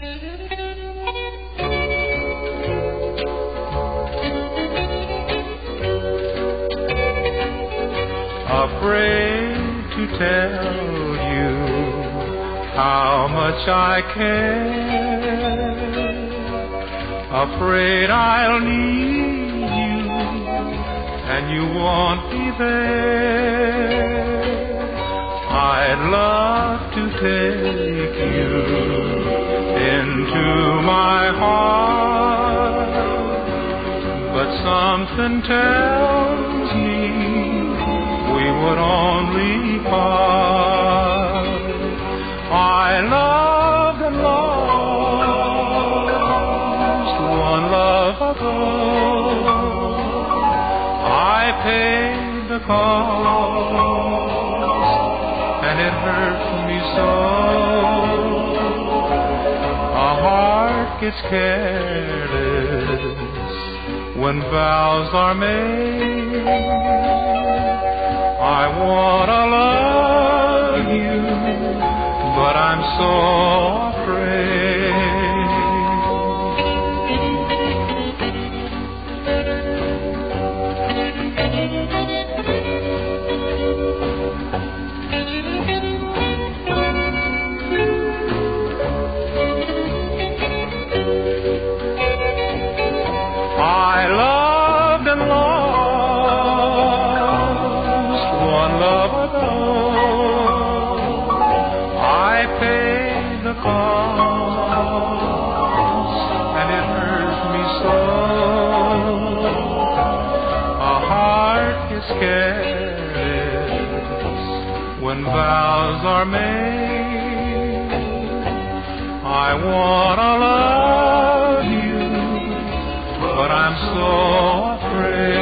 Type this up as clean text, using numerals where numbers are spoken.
Afraid to tell you how much I care, afraid I'll need you and you won't be there. I'd love to take you into my heart, but something tells me we would only part. I loved and lost one love ago. I paid the cost, and it hurt me so. A heart gets careless when vows are made. I wanna love you, but I'm so I loved and lost one love ago. I paid the cost, and it hurt me so. A heart is careless when vows are made. I wanna love you, but I'm so afraid.